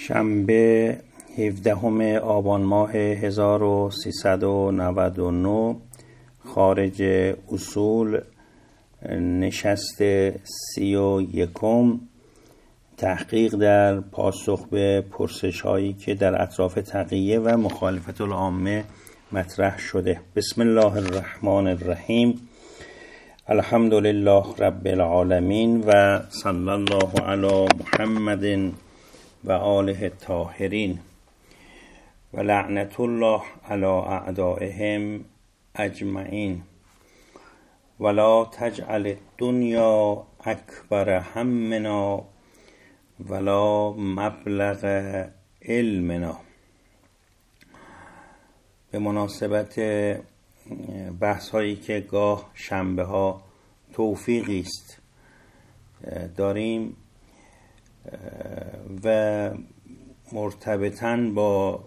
شنبه 17 آبان ماه 1399 خارج اصول نشست 31 تحقیق در پاسخ به پرسش هایی که در اطراف تقیه و مخالفت العامه مطرح شده. بسم الله الرحمن الرحیم. الحمد لله رب العالمین و صلی الله علی محمد و آله الطاهرین و لعنت الله علی اعدائهم اجمعین. ولا تجعل الدنیا اکبر همنا ولا مبلغ علمنا. به مناسبت بحث هایی که گاه شنبه ها توفیقی است داریم و مرتبطاً با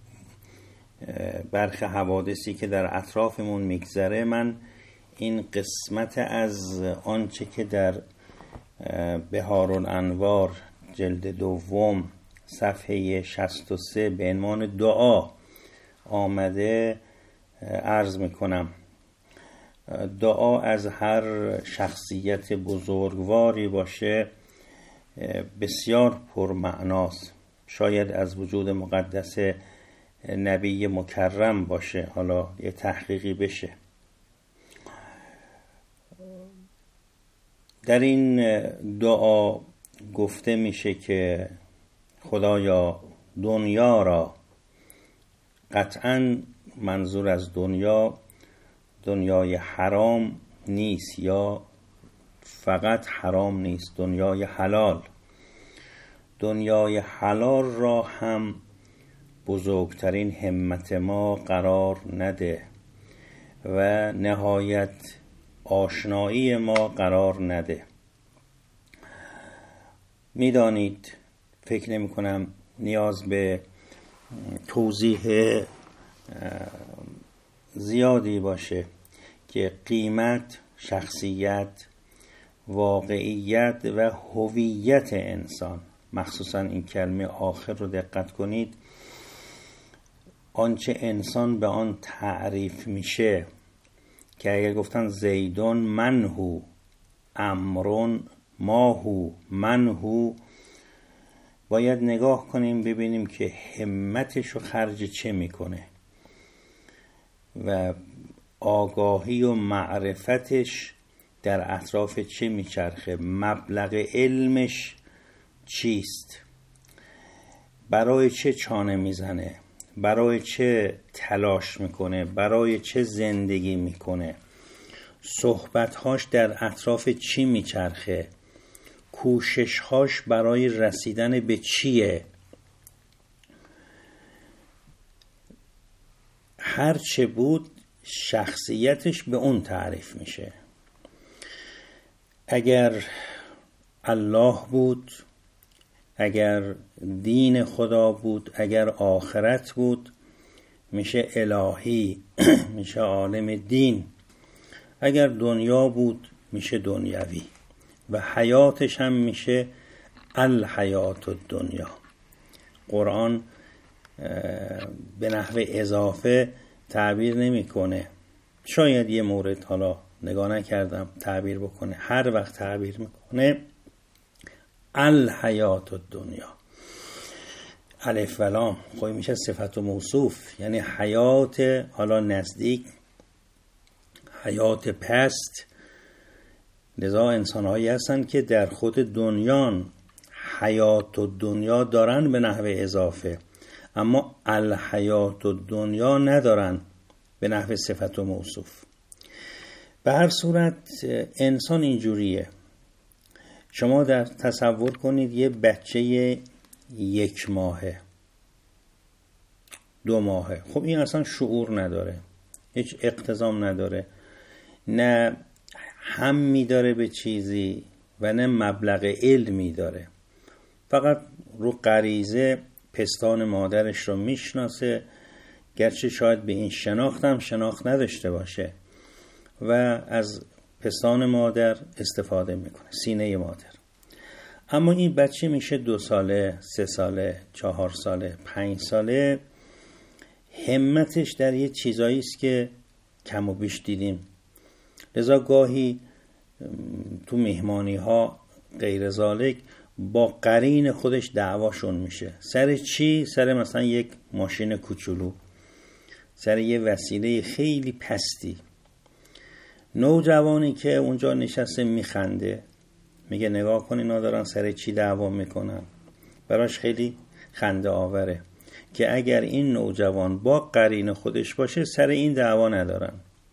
برخی حوادثی که در اطرافمون میگذره، من این قسمت از آنچه که در بهارالانوار جلد دوم صفحه 63 به عنوان دعا آمده عرض میکنم. دعا از هر شخصیت بزرگواری باشه بسیار پرمعناست. شاید از وجود مقدس نبی مکرم باشه، حالا یه تحقیقی بشه. در این دعا گفته میشه که خدایا دنیا را، قطعاً منظور از دنیای حرام نیست یا فقط حرام نیست، دنیای حلال، دنیای حلال را هم بزرگترین همت ما قرار نده و نهایت آشنایی ما قرار نده. میدانید، فکر نمی کنم نیاز به توضیح زیادی باشه که قیمت، شخصیت، واقعیت و هویت انسان، مخصوصا این کلمه آخر رو دقت کنید، آنچه انسان به آن تعریف میشه که اگر گفتن زیدون منهو، امرون ماهو منهو، باید نگاه کنیم ببینیم که همتش رو خرج چه میکنه و آگاهی و معرفتش در اطراف چه میچرخه، مبلغ علمش چیست، برای چه چانه میزنه، برای چه تلاش میکنه، برای چه زندگی میکنه، صحبتهاش در اطراف چی میچرخه، کوششهاش برای رسیدن به چیه. هر چه بود شخصیتش به اون تعریف میشه. اگر الله بود، اگر دین خدا بود، اگر آخرت بود، میشه الهی، میشه عالم دین. اگر دنیا بود میشه دنیوی و حیاتش هم میشه الحیات الدنیا. قرآن به نحو اضافه تعبیر نمیکنه، شاید یه مورد حالا نگاه نکردم تعبیر بکنه، هر وقت تعبیر میکنه الحیات الدنیا، الف و لام خب میشه صفت و موصوف، یعنی حیات حالا نزدیک، حیات پست. لذا انسان‌هایی هستن که در خود دنیان حیات الدنیا دارن به نحو اضافه، اما الحیات الدنیا ندارن به نحو صفت و موصوف. به هر صورت انسان اینجوریه. شما در تصور کنید یه بچه 1 ماهه 2 ماهه، خب این اصلا شعور نداره، هیچ اقتضام نداره، نه همی داره به چیزی و نه مبلغ علمی داره، فقط رو غریزه پستان مادرش رو میشناسه، گرچه شاید به این شناخت نداشته باشه و از پستان مادر استفاده میکنه، سینه مادر. اما این بچه میشه 2 ساله، 3 ساله، 4 ساله، 5 ساله، همتش در یه چیزایی است که کم و بیش دیدیم. لذا گاهی تو مهمانی ها غیر ذالک با قرین خودش دعواشون میشه. سر چی؟ سر مثلا یک ماشین کوچولو، سر یه وسیله خیلی پستی. نوجوانی که اونجا نشسته میخنده، میگه نگاه کن اینا دارن سر چی دعوا میکنن. براش خیلی خنده آوره که اگر این نوجوان با قرین خودش باشه سر این دعوا ندارن.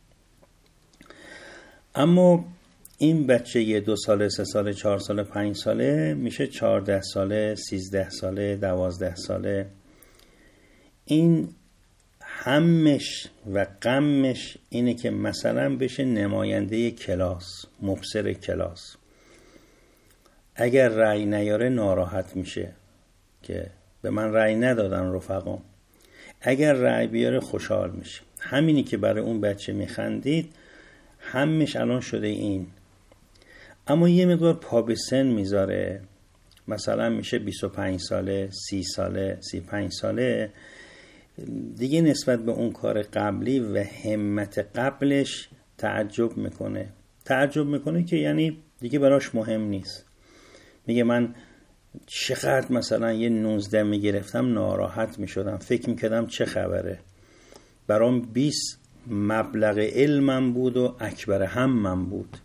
اما این بچه 2 ساله، 3 ساله، 4 ساله، 5 ساله میشه 14 ساله، 13 ساله، 12 ساله. این همش و غمش اینه که مثلا بشه نماینده کلاس، مبصر کلاس. اگر رأی نیاره ناراحت میشه که به من رأی ندادن رفقام. اگر رأی بیاره خوشحال میشه. همینی که برای اون بچه میخندید همش الان شده این. اما یه مقدار پا به سن میذاره، مثلا میشه 25 ساله، 30 ساله، 35 ساله، دیگه نسبت به اون کار قبلی و همت قبلش تعجب میکنه که یعنی دیگه براش مهم نیست. میگه من چقدر مثلا یه 19 میگرفتم ناراحت میشدم، فکر میکردم چه خبره، برام 20 مبلغ علمم بود و اکبر همم بود.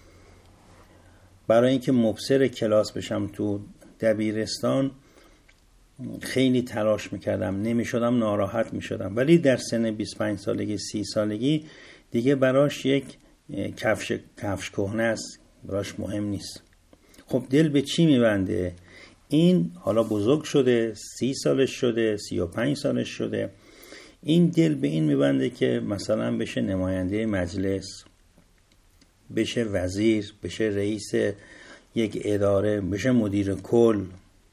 برای اینکه مبصر کلاس بشم تو دبیرستان خیلی تلاش میکردم، نمیشدم، ناراحت میشدم. ولی در سن 25 سالگی، 30 سالگی دیگه براش یک کفش کهنه است، براش مهم نیست. خب دل به چی میبنده؟ این حالا بزرگ شده، 30 سالش شده، 35 سالش شده، این دل به این میبنده که مثلا بشه نماینده مجلس، بشه وزیر، بشه رئیس یک اداره، بشه مدیر کل.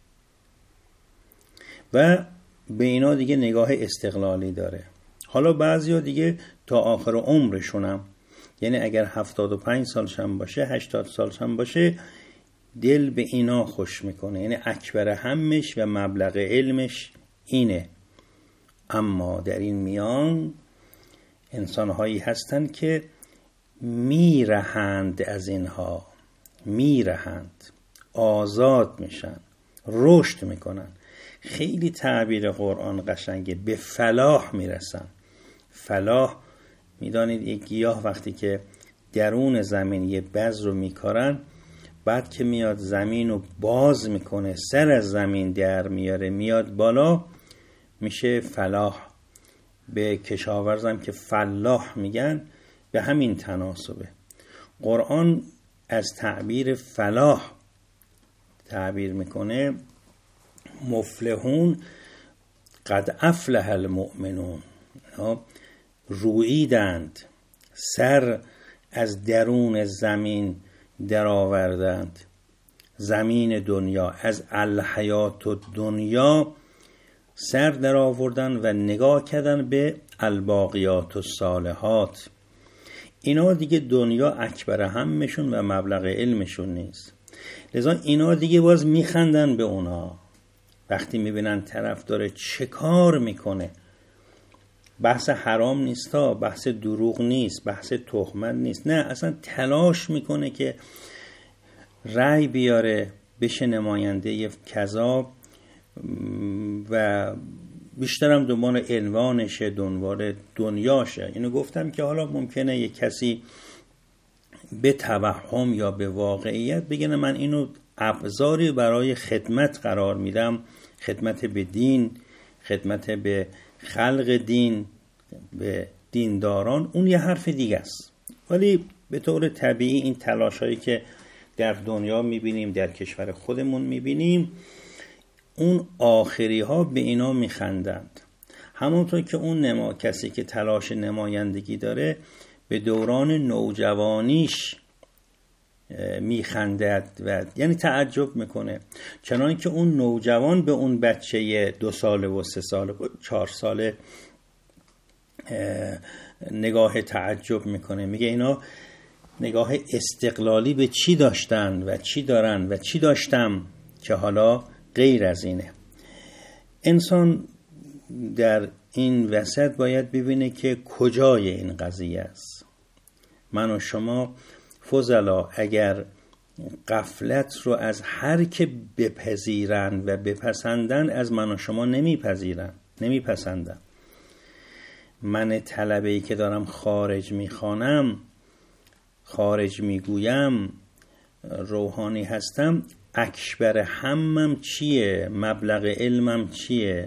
و به اینا دیگه نگاه استقلالی داره. حالا بعضیا دیگه تا آخر عمرشونم، یعنی اگر 75 سالشم باشه، 80 سالشم باشه، دل به اینا خوش میکنه، یعنی اکبر همش و مبلغ علمش اینه. اما در این میان انسانهایی هستن که میرهند از اینها، میرهند، آزاد میشن، رشد میکنن. خیلی تعبیر قرآن قشنگه، به فلاح میرسن. فلاح میدانید یک گیاه وقتی که درون زمین یه بذر رو میکارن، بعد که میاد زمین رو باز میکنه، سر از زمین در میاره، میاد بالا، میشه فلاح. به کشاورزم که فلاح میگن به همین تناسبه. قرآن از تعبیر فلاح تعبیر میکنه مفلحون قد افلح المؤمنون، رویدند، سر از درون زمین در آوردند، زمین دنیا، از الحیات دنیا سر در آوردن و نگاه کردن به الباقیات الصالحات. اینا دیگه دنیا اکبر همشون و مبلغ علمشون نیست. لذا اینا دیگه باز میخندن به اونا وقتی میبینن طرف داره چه کار میکنه. بحث حرام نیست، بحث دروغ نیست، بحث تهمت نیست، نه، اصلا تلاش میکنه که رأی بیاره، بشه نماینده کذا و بیشترم دنبال عنوانشه، دنبال دنیاشه. اینو گفتم که حالا ممکنه یک کسی به توهم یا به واقعیت بگه من اینو ابزاری برای خدمت قرار میدم، خدمت به دین، خدمت به خلق دین، به دینداران، اون یه حرف دیگه است. ولی به طور طبیعی این تلاشایی که در دنیا میبینیم، در کشور خودمون میبینیم، اون آخری ها به اینا میخندند. همونطور که اون کسی که تلاش نمایندگی داره به دوران نوجوانیش میخندد و یعنی تعجب میکنه، چنانکه که اون نوجوان به اون بچه 2 ساله و 3 ساله و 4 ساله نگاه تعجب میکنه. میگه اینا نگاه استقلالی به چی داشتن و چی دارن و چی داشتم که حالا غیر از اینه. انسان در این وسط باید ببینه که کجای این قضیه است. من و شما فضلا اگر غفلت رو از هر که بپذیرن و بپسندن، از من و شما نمیپسندن. من طلبه‌ای که دارم خارج میخوانم، خارج میگویم، روحانی هستم، اکبر همم چیه؟ مبلغ علمم چیه؟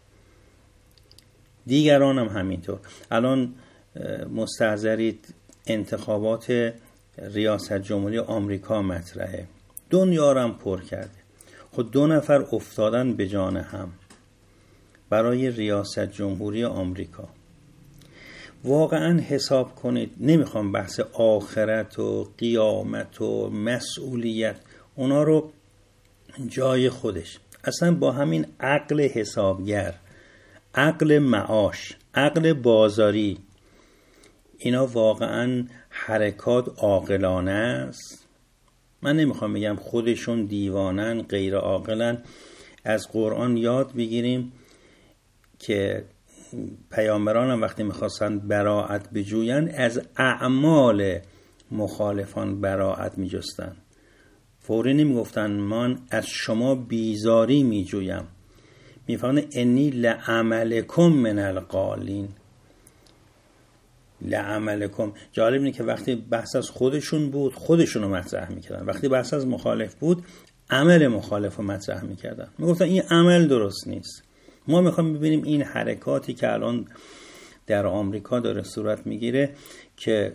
دیگرانم همینطور. الان مستحضرید انتخابات ریاست جمهوری آمریکا مطرحه، دنیا رو هم پر کرده. خود 2 نفر افتادن به جان هم برای ریاست جمهوری آمریکا. واقعا حساب کنید، نمیخوام بحث آخرت و قیامت و مسئولیت اونا رو جای خودش، اصلا با همین عقل حسابگر، عقل معاش، عقل بازاری، اینا واقعا حرکات عاقلانه است. من نمیخوام بگم خودشون دیوانن، غیر عاقلن. از قرآن یاد بگیریم که پیامبران هم وقتی میخواستن براءت بجوین، از اعمال مخالفان براءت میجستن. فوری نمیگفتن من از شما بیزاری میجویم، میفهمن انی لعملکم من القالین. لعملکم. جالب اینه که وقتی بحث از خودشون بود خودشونو مطرح میکردن، وقتی بحث از مخالف بود عمل مخالف رو مطرح میکردن، میگفتن این عمل درست نیست. ما میخوام ببینیم این حرکاتی که الان در آمریکا داره صورت میگیره که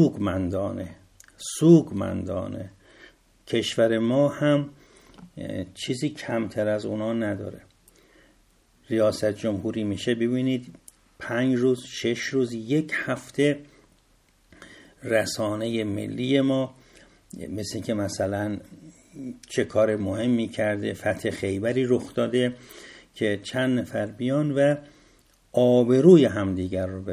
سوگمندانه. کشور ما هم چیزی کمتر از اونا نداره. ریاست جمهوری میشه، ببینید 5 روز 6 روز 1 هفته رسانه ملی ما مثل که مثلا چه کار مهمی کرده، فتح خیبری رخ داده که چند نفر بیان و آبروی همدیگر رو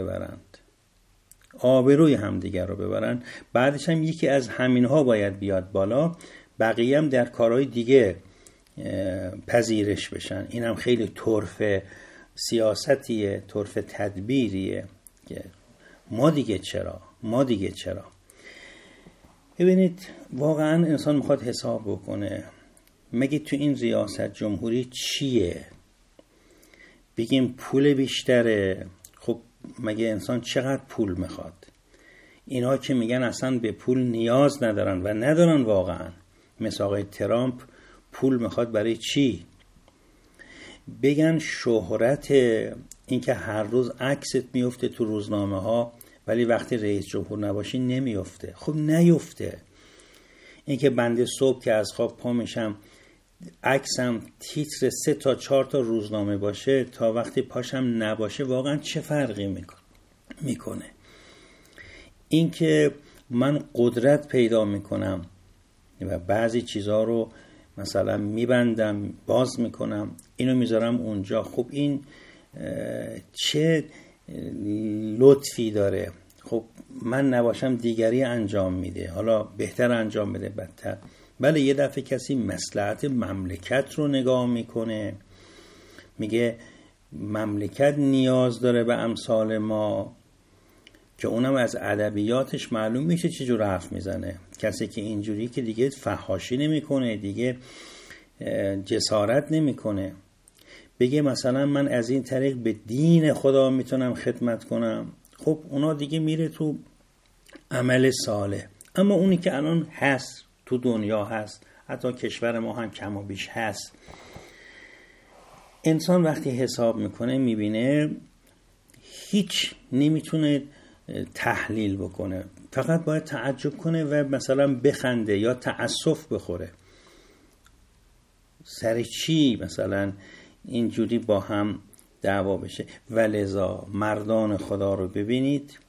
ببرند. بعدش هم یکی از همینها باید بیاد بالا، بقیه هم در کارهای دیگه پذیرش بشن. این هم خیلی طرف سیاستیه، طرف تدبیریه که ما دیگه چرا. ببینید واقعا انسان میخواد حساب بکنه، مگه تو این ریاست جمهوری چیه؟ بگیم پول بیشتره، خب مگه انسان چقدر پول میخواد؟ اینا که میگن اصلا به پول نیاز ندارن و ندارن واقعا، مثل آقای ترامپ پول میخواد برای چی؟ بگن شهرت، این که هر روز عکست میفته تو روزنامه ها ولی وقتی رئیس جمهور نباشی نمیفته. خب نیفته. این که بنده صبح که از خواب پا میشم عکسم تیتر 3 تا 4 تا روزنامه باشه تا وقتی پاشم نباشه واقعا چه فرقی میکنه؟ این که من قدرت پیدا میکنم و بعضی چیزها رو مثلا میبندم باز میکنم، اینو میذارم اونجا، خب این چه لطفی داره؟ خب من نباشم دیگری انجام میده، حالا بهتر انجام بده بدتر. بله یه دفعه کسی مصلحت مملکت رو نگاه میکنه، میگه مملکت نیاز داره به امثال ما، که اونم از ادبیاتش معلوم میشه چه جور حرف میزنه. کسی که اینجوری که دیگه فحاشی نمیکنه، دیگه جسارت نمیکنه، بگه مثلا من از این طریق به دین خدا میتونم خدمت کنم، خب اونا دیگه میره تو عمل صالح. اما اونی که الان هست تو دنیا هست، حتی کشور ما هم کم و بیش هست، انسان وقتی حساب میکنه میبینه هیچ نمیتونه تحلیل بکنه، فقط باید تعجب کنه و مثلا بخنده یا تأسف بخوره. سر چی مثلا اینجوری با هم دعوا بشه؟ ولذا مردان خدا رو ببینید،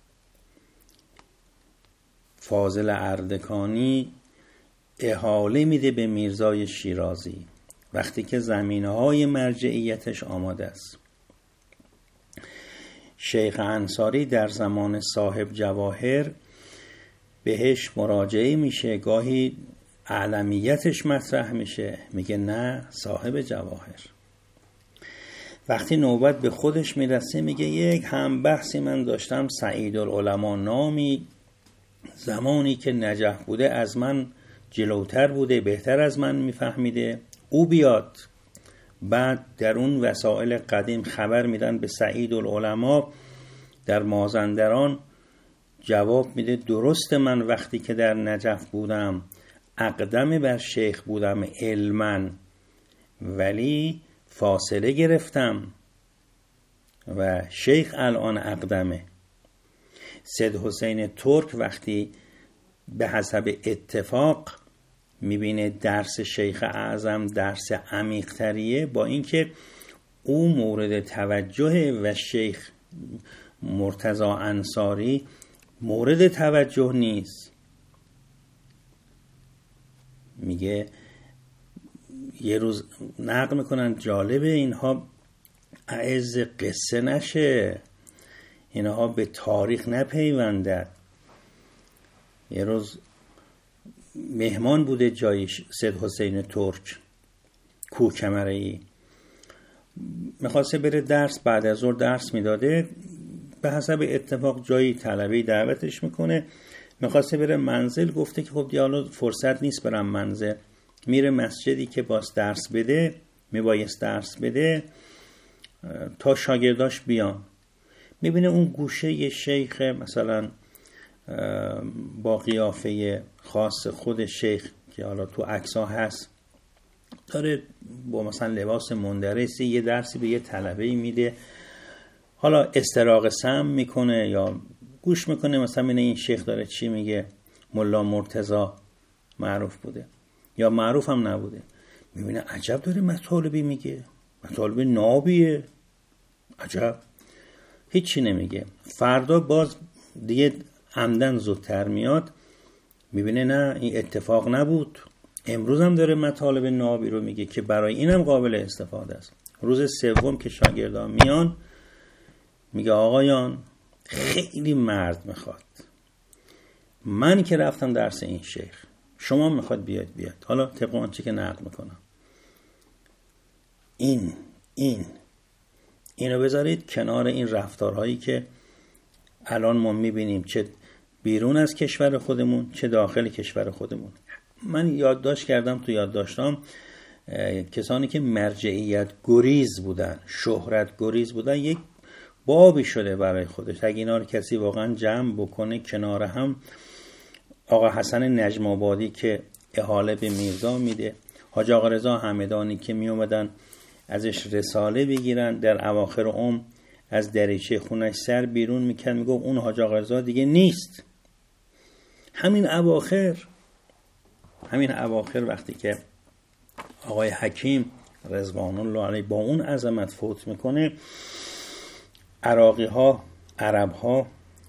فاضل اردکانی احاله میده به میرزای شیرازی وقتی که زمینه‌های مرجعیتش آماده است. شیخ انصاری در زمان صاحب جواهر بهش مراجعه میشه، گاهی اعلمیتش مطرح میشه، میگه نه صاحب جواهر. وقتی نوبت به خودش میرسه میگه یک هم بحثی من داشتم، سعید العلماء نامی، زمانی که نجف بوده از من جلوتر بوده، بهتر از من میفهمیده، او بیاد. بعد در اون وسائل قدیم خبر میدن به سعید العلماء در مازندران، جواب میده درست من وقتی که در نجف بودم اقدم بر شیخ بودم علما، ولی فاصله گرفتم و شیخ الان اقدمه. سید حسین ترک وقتی به حسب اتفاق میبینه درس شیخ اعظم درس عمیق تریه، با اینکه او مورد توجه و شیخ مرتضی انصاری مورد توجه نیست، میگه یه روز نقل میکنن جالبه اینها اعز قصه نشه، اینها به تاریخ نپیوندد. یه روز مهمان بوده جای سید حسین ترک کوهکمره‌ای، میخواسته بره درس، بعد از ظهر درس میداده، به حسب اتفاق جایی طلبه دعوتش میکنه، میخواسته بره منزل، گفته که خب دیالو فرصت نیست برم منزل، میره مسجدی که باز درس بده، میبایست درس بده تا شاگرداش بیان. میبینه اون گوشه یه شیخ مثلا با قیافه خاص خود شیخ که حالا تو عکس‌ها هست، داره با مثلا لباس مندرسی یه درسی به یه طلبه‌ای میده، حالا استراق سم میکنه یا گوش میکنه، مثلا این شیخ داره چی میگه، ملا مرتضی معروف بوده یا معروف هم نبوده، میبینه عجب داره مطالبی میگه، مطالب نابیه، عجب، هیچی نمیگه. فردا باز دیگه عمدن زودتر میاد، میبینه نه این اتفاق نبود، امروز هم داره مطالب نابی رو میگه که برای اینم قابل استفاده است. روز سوم که شاگردان میان، میگه آقایان خیلی مرد میخواد، من که رفتم درس این شیخ، شما میخواد بیاد. حالا طبق آنچه که نقل میکنم، اینو بذارید کنار این رفتارهایی که الان ما میبینیم، چه بیرون از کشور خودمون چه داخل کشور خودمون. من یادداشت کردم، تو یادداشتام کسانی که مرجعیت گریز بودن، شهرت گریز بودن، یک بابی شده برای خودش. اگه اینا رو کسی واقعا جمع بکنه کنار هم، آقا حسن نجم آبادی که احاله به میرزا میده، حاج آقا رضا همدانی که می اومدن ازش رساله بگیرن، در اواخر عمر از دریچه خونش سر بیرون میکرد، میگه اون حاج آقا رضا دیگه نیست. همین اواخر وقتی که آقای حکیم رضوان الله علیه با اون عظمت فوت میکنه، عراقی ها، عرب ها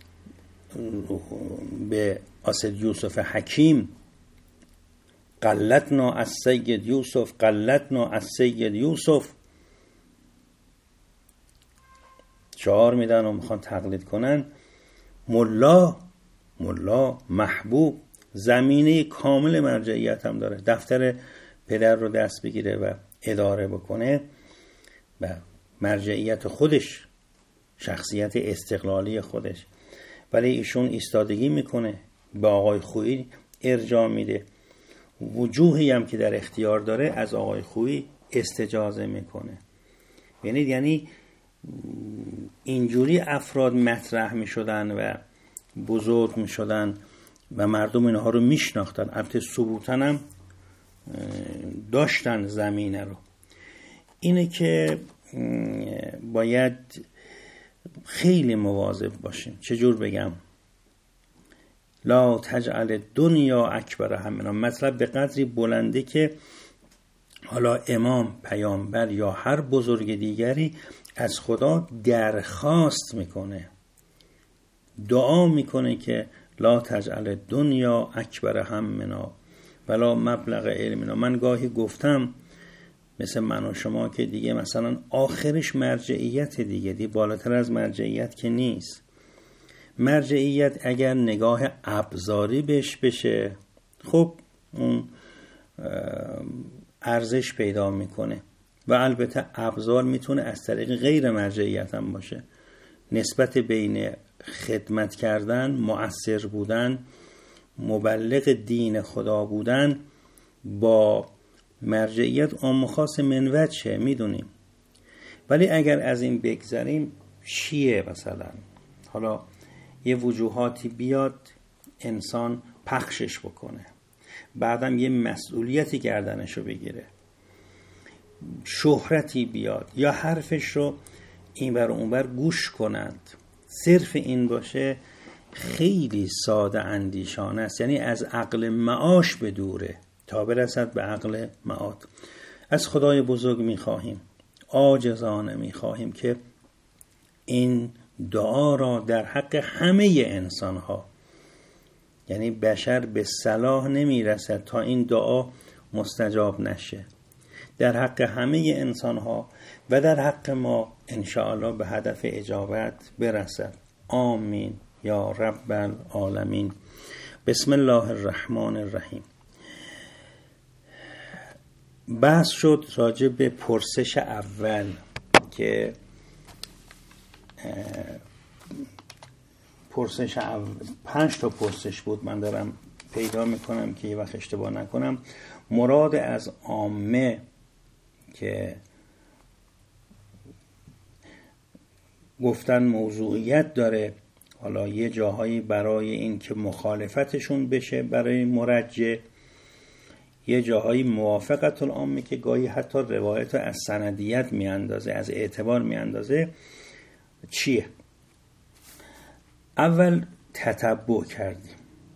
به اسد یوسف حکیم قلتنا از سید یوسف، قلتنا از سید یوسف شعار میدن و میخوان تقلید کنن. ملا محبوب زمینه کامل مرجعیت هم داره، دفتر پدر رو دست بگیره و اداره بکنه و مرجعیت خودش، شخصیت استقلالی خودش، ولی ایشون ایستادگی میکنه، به آقای خویی ارجاع میده، وجوهی هم که در اختیار داره از آقای خویی استجازه میکنه. یعنی اینجوری افراد مطرح میشدن و بزرگ میشدن و مردم اینها رو میشناختن، البته ثبوتن هم داشتن زمینه رو. اینه که باید خیلی مواظب باشیم. چجور بگم؟ لا تجعل دنیا اکبر همنا. مطلب به قدری بلنده که حالا امام، پیامبر یا هر بزرگ دیگری از خدا درخواست میکنه، دعا میکنه که لا تجعل دنیا اکبر همنا ولا مبلغ علمنا. من گاهی گفتم مثل من و شما که دیگه مثلا آخرش مرجعیت، دیگه بالاتر از مرجعیت که نیست. مرجعیت اگر نگاه ابزاری بهش بشه، خب اون ارزش پیدا میکنه. و البته ابزار میتونه از طریق غیر مرجعیت هم باشه. نسبت بین خدمت کردن، مؤثر بودن، مبلغ دین خدا بودن با مرجعیت عام و خاص من وجهه، میدونیم. ولی اگر از این بگذریم، چیه مثلا حالا یه وجوهاتی بیاد انسان پخشش بکنه، بعدم یه مسئولیتی گردنشو بگیره، شهرتی بیاد یا حرفش رو این بر اون بر گوش کنند، صرف این باشه، خیلی ساده اندیشانه است. یعنی از عقل معاش به دوره تا برسد به عقل معاد. از خدای بزرگ میخواهیم، عاجزانه میخواهیم که این دعا را در حق همه انسان ها، یعنی بشر به صلاح نمیرسد تا این دعا مستجاب نشه، در حق همه انسان ها و در حق ما انشاءالله به هدف اجابت برسد. آمین یا رب العالمین. بسم الله الرحمن الرحیم. بحث شد راجع به پرسش اول که پرسش 5 تا پرسش بود، من دارم پیدا میکنم که یه وقت اشتباه نکنم. مراد از عامه که گفتن موضوعیت داره، حالا یه جاهایی برای این که مخالفتشون بشه برای مرجع، یه جاهایی موافقت العامه که گاهی حتی روایت از سندیت میاندازه، از اعتبار میاندازه. چیه؟ اول تتبع کردیم،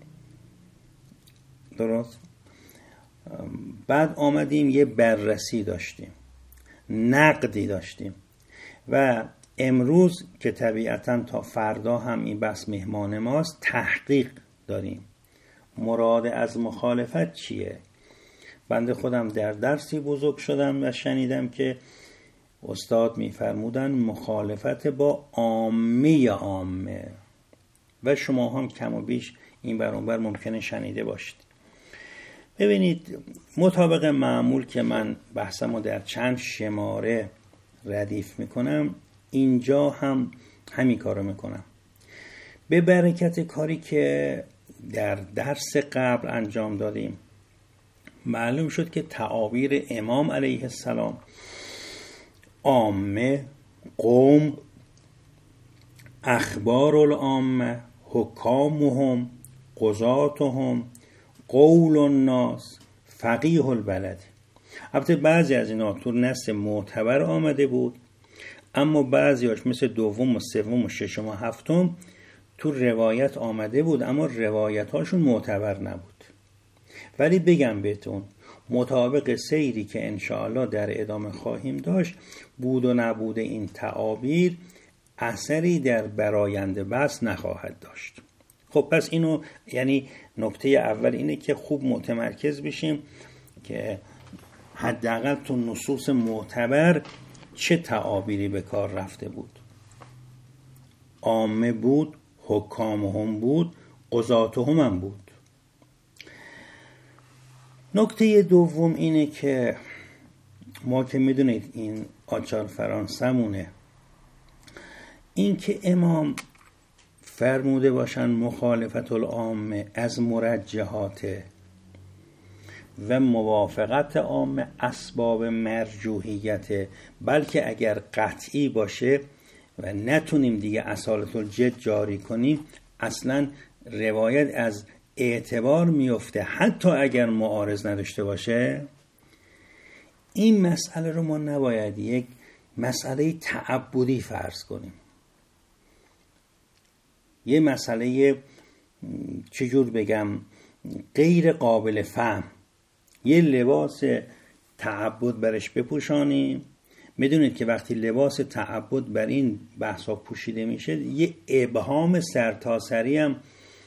درست؟ بعد آمدیم یه بررسی داشتیم، نقدی داشتیم و امروز که طبیعتاً تا فردا هم این بحث مهمان ماست، تحقیق داریم. مراد از مخالفت چیه؟ بنده خودم در درسی بزرگ شدم و شنیدم که استاد میفرمودن مخالفت با عامه و شما هم کم و بیش این بر اون بر ممکنه شنیده باشید. ببینید، مطابق معمول که من بحثمو در چند شماره ردیف میکنم، اینجا هم همین کارو میکنم. به برکت کاری که در درس قبل انجام دادیم، معلوم شد که تعابیر امام علیه السلام، عامه، قوم، اخبار العامه، حکامهم، قضاتهم، قول الناس، فقیه البلد. البته بعضی از اینا تو نص معتبر آمده بود، اما بعضیاش مثل دوم و سوم و ششم و هفتم تو روایت آمده بود، اما روایت هاشون معتبر نبود. ولی بگم بهتون، مطابق سیری که انشاءالله در ادامه خواهیم داشت، بود و نبود این تعابیر اثری در براینده بحث نخواهد داشت. خب پس اینو، یعنی نکته اول اینه که خوب متمرکز بشیم که حداقل تو نصوص معتبر چه تعابیری به کار رفته بود. عامه بود، حکامهم بود، قضاتهم هم بود. نکته دوم اینه که ما که میدونید این آچار فرانسمونه، این که امام فرموده باشن مخالفت العامه از مرجحات و موافقت عامه اسباب مرجوحیت، بلکه اگر قطعی باشه و نتونیم دیگه اصالت الجد جاری کنیم، اصلا روایت از اعتبار میفته حتی اگر معارض نداشته باشه. این مسئله رو ما نباید یک مسئله تعبدی فرض کنیم، یه مسئله چجور بگم غیر قابل فهم، یه لباس تعبد برش بپوشانیم. میدونید که وقتی لباس تعبد بر این بحثا پوشیده میشه، یه ابهام سرتاسری هم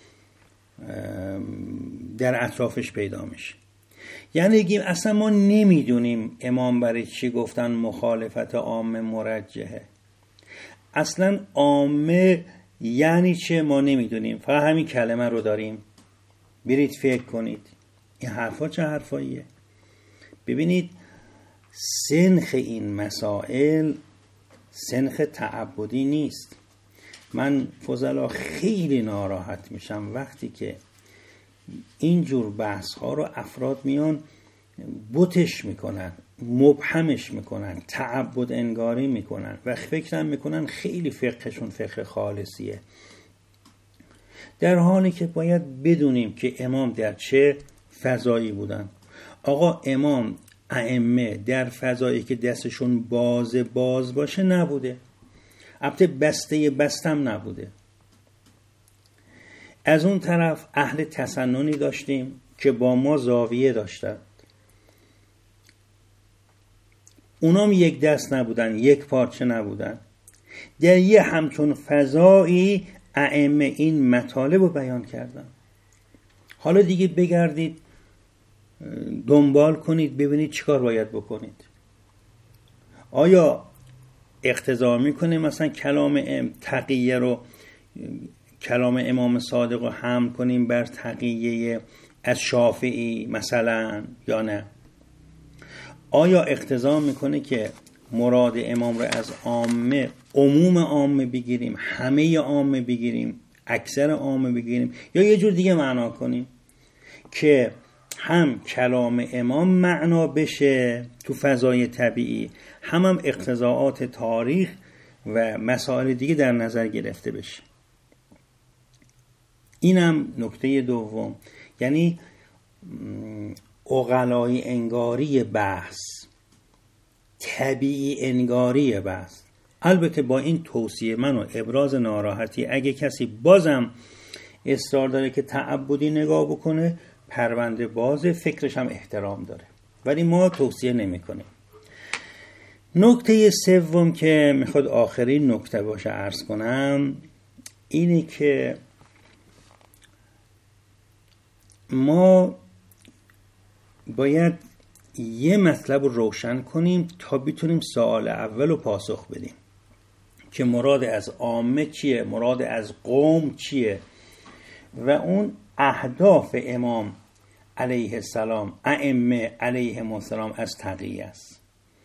در اطرافش پیدا میشه. یعنی بگیم اصلا ما نمیدونیم امام برای چی گفتن مخالفت عامه مرجحه، اصلا عامه یعنی چه ما نمیدونیم، فقط همین کلمه رو داریم. برید فکر کنید این حرفا چه حرفاییه. ببینید سنخ این مسائل سنخ تعبدی نیست. من فضلا خیلی ناراحت میشم وقتی که اینجور بحث ها رو افراد میان بتش میکنن، مبهمش میکنن، تعبد انگاری میکنن و فکرم میکنن خیلی فقهشون فقه خالصیه، در حالی که باید بدونیم که امام در چه فضایی بودن. آقا امام ائمه در فضایی که دستشون باز باشه نبوده، البته بستم نبوده. از اون طرف اهل تسننی داشتیم که با ما زاویه داشتن، اونام یک دست نبودن، یک پارچه نبودن. در یه همچون فضایی ائمه این مطالب رو بیان کردن. حالا دیگه بگردید دنبال کنید ببینید چیکار باید بکنید. آیا اقتضا میکنه مثلا کلام تقیه رو، کلام امام صادق رو حمل کنیم بر تقیه از شافعی مثلا یا نه؟ آیا اقتضا میکنه که مراد امام رو از عامه، عموم عامه بگیریم، همه عامه بگیریم، اکثر عامه بگیریم، یا یه جور دیگه معنا کنیم که هم کلام امام معنا بشه تو فضای طبیعی، هم اقتضاعات تاریخ و مسائل دیگه در نظر گرفته بشه؟ اینم نکته دوم، یعنی عقلای انگاری بحث، طبیعی انگاری بحث. البته با این توصیه من و ابراز ناراحتی، اگه کسی بازم اصرار داره که تعبدی نگاه بکنه، پرونده باز، فکرش هم احترام داره، ولی ما توصیه نمی کنیم. نکته سوم که میخواد آخرین نکته باشه عرض کنم اینه که ما باید یه مطلب رو روشن کنیم تا بتونیم سوال اول رو پاسخ بدیم که مراد از عامه چیه، مراد از قوم چیه و اون اهداف امام علیه السلام، ائمه علیهم السلام از تقیه است.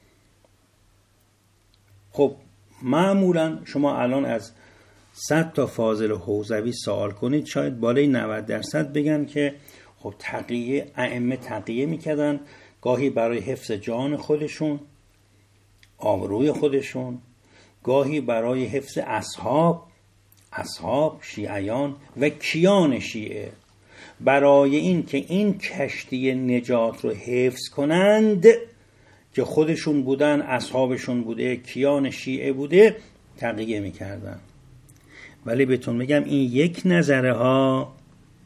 خب معمولا شما الان از 100 تا فاضل حوزوی سوال کنید، شاید بالای 90% بگن که خب تقیه، ائمه تقیه میکردن، گاهی برای حفظ جان خودشون، آبروی خودشون، گاهی برای حفظ اصحاب شیعیان و کیان شیعه، برای این که این کشتی نجات رو حفظ کنند که خودشون بودن، اصحابشون بوده، کیان شیعه بوده، تقیه میکردن. ولی بهتون میگم این یک نظره ها.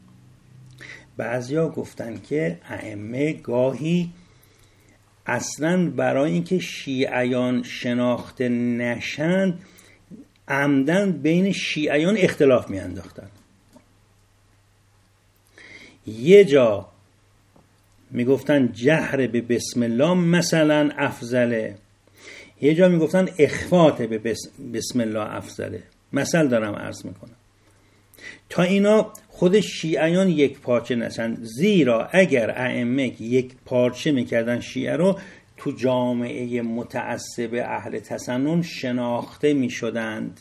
بعضیا گفتن که ائمه گاهی اصلا برای اینکه شیعیان شناخته نشند عمدن بین شیعیان اختلاف میانداختن. یه جا میگفتن جهر به بسم الله مثلا افضله، یه جا میگفتن اخفات به بسم الله افضله. مثل دارم عرض میکنم تا اینا خود شیعیان یک پارچه نشن، زیرا اگر ائمه یک پارچه میکردن شیعه رو، تو جامعه متعصب اهل تسنن شناخته میشدند.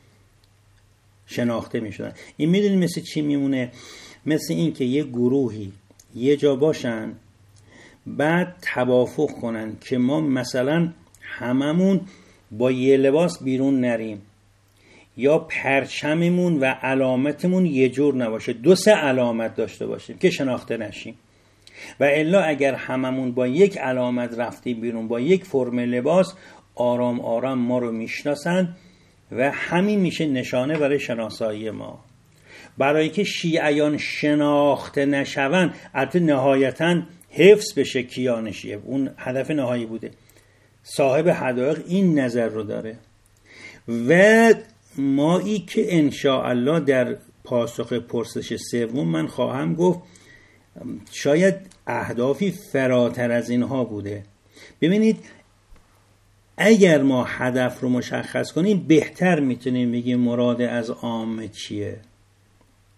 این میدونی مثل چی میمونه؟ مثل این که یه گروهی یه جا باشن، بعد توافق کنن که ما مثلا هممون با یه لباس بیرون نریم، یا پرچممون و علامتمون یه جور نباشه، 2-3 علامت داشته باشیم که شناخته نشیم. و الا اگر هممون با یک علامت رفتیم بیرون، با یک فرم لباس، آرام آرام ما رو میشناسن و همین میشه نشانه برای شناسایی ما. برای که شیعیان شناخته نشون، البته نهایتاً حفظ بشه کیان شیعه، اون هدف نهایی بوده. صاحب حدایق این نظر رو داره و مایی که انشاءالله در پاسخ پرسش سوم من خواهم گفت شاید اهدافی فراتر از اینها بوده. ببینید اگر ما هدف رو مشخص کنیم بهتر میتونیم بگیم مراد از عامه چیه.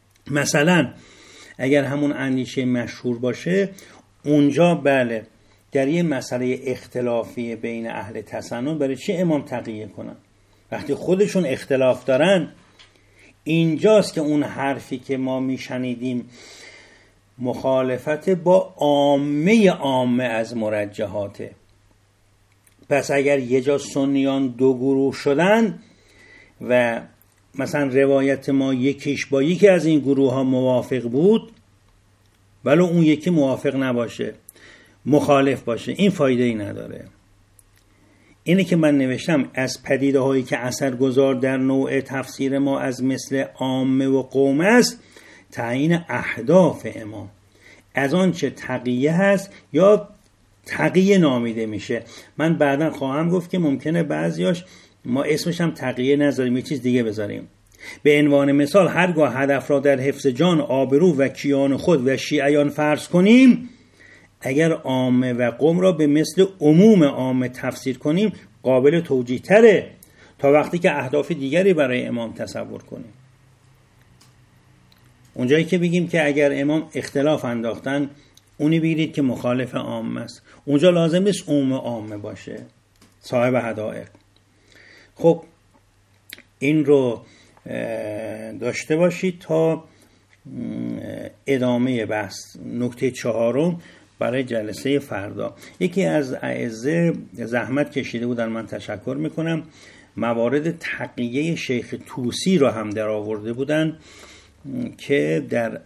مثلا اگر همون اندیشه مشهور باشه، اونجا بله در یه مسئله اختلافی بین اهل تسنن برای چه امام تقیه کنن؟ وقتی خودشون اختلاف دارن، اینجاست که اون حرفی که ما میشنیدیم مخالفت با عامه از مرجحاته. پس اگر یه جا سنیان دو گروه شدن و مثلا روایت ما یکیش با یکی از این گروه ها موافق بود ولی اون یکی موافق نباشه، مخالف باشه، این فایده ای نداره. اینه که من نوشتم از پدیده هایی که اثرگذار در نوع تفسیر ما از مثل عامه و قوم است، تعیین اهداف امام از آن چه تقیه هست یا تقیه نامیده میشه. من بعدا خواهم گفت که ممکنه بعضیاش ما اسمش هم تقیه نذاریم، یه چیز دیگه بذاریم. به عنوان مثال هرگاه هدف را در حفظ جان، آبرو و کیان خود و شیعیان فرض کنیم، اگر عامه و قوم را به مثل عموم عامه تفسیر کنیم قابل توجیه تره تا وقتی که اهداف دیگری برای امام تصور کنیم. اونجایی که بگیم که اگر امام اختلاف انداختن اونی بگیرید که مخالف عامه است، اونجا لازم نیست عموم عامه باشه، صاحب حدائق. خب این رو داشته باشید تا ادامه بحث. نکته 4 برای جلسه فردا. یکی از اعزه زحمت کشیده بودن، من تشکر میکنم، موارد تقیه شیخ طوسی رو هم در آورده بودن که در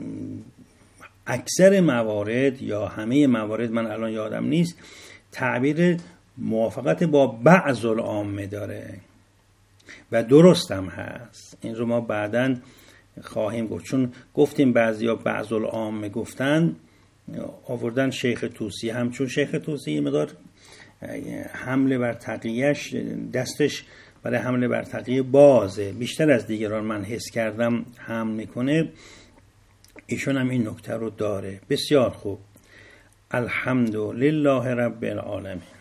اکثر موارد یا همه موارد، من الان یادم نیست، تعبیر موافقت با بعض العامه داره و درست هم هست. این رو ما بعداً خواهیم گفت، چون گفتیم بعضیا بعض العامه گفتن، آوردن شیخ طوسی. همچون شیخ طوسی یه مقدار حمله بر تقیهش، دستش برای حمله بر تقیه بازه، بیشتر از دیگران من حس کردم حمل میکنه. ایشون هم این نکته رو داره. بسیار خوب. الحمدلله رب العالمین.